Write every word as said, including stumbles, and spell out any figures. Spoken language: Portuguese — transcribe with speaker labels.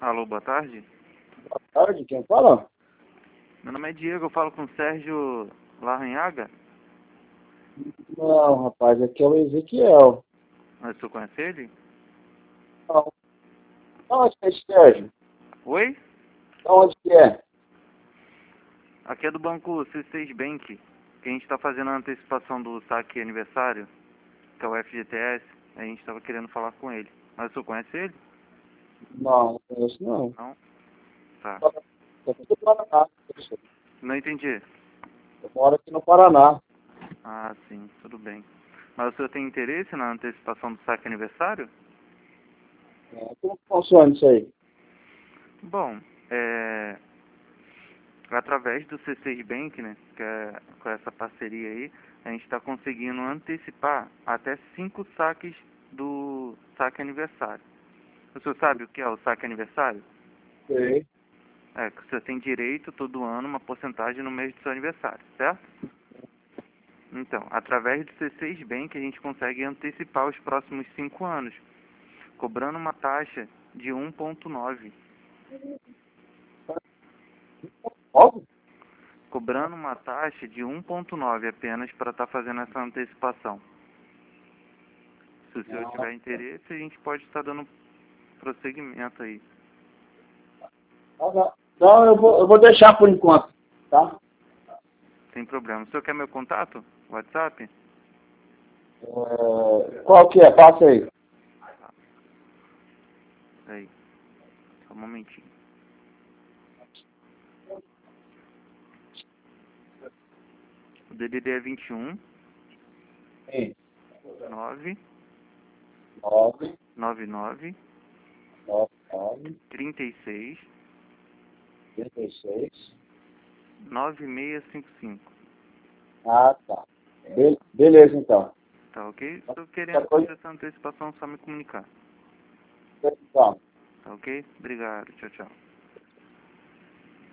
Speaker 1: Alô, boa tarde.
Speaker 2: Boa tarde, quem fala?
Speaker 1: Meu nome é Diego, eu falo com o Sérgio Larranhaga.
Speaker 2: Não, rapaz, aqui é o Ezequiel.
Speaker 1: Mas o senhor conhece ele?
Speaker 2: Não. Onde que é esse Sérgio?
Speaker 1: Oi?
Speaker 2: Onde que é?
Speaker 1: Aqui é do banco C seis Bank, que a gente está fazendo a antecipação do saque aniversário, que é o F G T S. A gente estava querendo falar com ele. Mas o senhor conhece ele?
Speaker 2: Não, não conheço não.
Speaker 1: Não? Tá.
Speaker 2: Eu sou do Paraná.
Speaker 1: Não entendi.
Speaker 2: Eu moro aqui no Paraná.
Speaker 1: Ah, sim, tudo bem. Mas o senhor tem interesse na antecipação do saque aniversário?
Speaker 2: É, como que funciona isso aí?
Speaker 1: Bom, é... através do C seis Bank, né, que é com essa parceria aí, a gente está conseguindo antecipar até cinco saques do saque aniversário. O senhor sabe o que é o saque aniversário?
Speaker 2: Sei.
Speaker 1: É que você tem direito todo ano uma porcentagem no mês do seu aniversário, certo? Então, através do C seis Bank a gente consegue antecipar os próximos cinco anos, cobrando uma taxa de um vírgula nove.
Speaker 2: Óbvio?
Speaker 1: Cobrando uma taxa de um vírgula nove apenas para estar fazendo essa antecipação. Se o senhor
Speaker 2: Não,
Speaker 1: tiver interesse, a gente pode estar dando prosseguimento aí.
Speaker 2: não, não. Não, eu vou, eu vou deixar por enquanto, tá?
Speaker 1: Sem problema. O senhor quer meu contato? WhatsApp?
Speaker 2: É, qual que é? Passa aí.
Speaker 1: Aí. Só um momentinho. O D D D é vinte e um,
Speaker 2: Sim.
Speaker 1: nove,
Speaker 2: Nove,
Speaker 1: nove nove,
Speaker 2: nove, nove,
Speaker 1: trinta e seis,
Speaker 2: trinta e seis.
Speaker 1: nove seis cinco cinco.
Speaker 2: Ah, tá. Be- beleza, então.
Speaker 1: Tá ok? Estou
Speaker 2: Qualquer
Speaker 1: querendo
Speaker 2: coisa,
Speaker 1: fazer essa antecipação, só me comunicar.
Speaker 2: então.
Speaker 1: Tá ok? Obrigado. Tchau, tchau.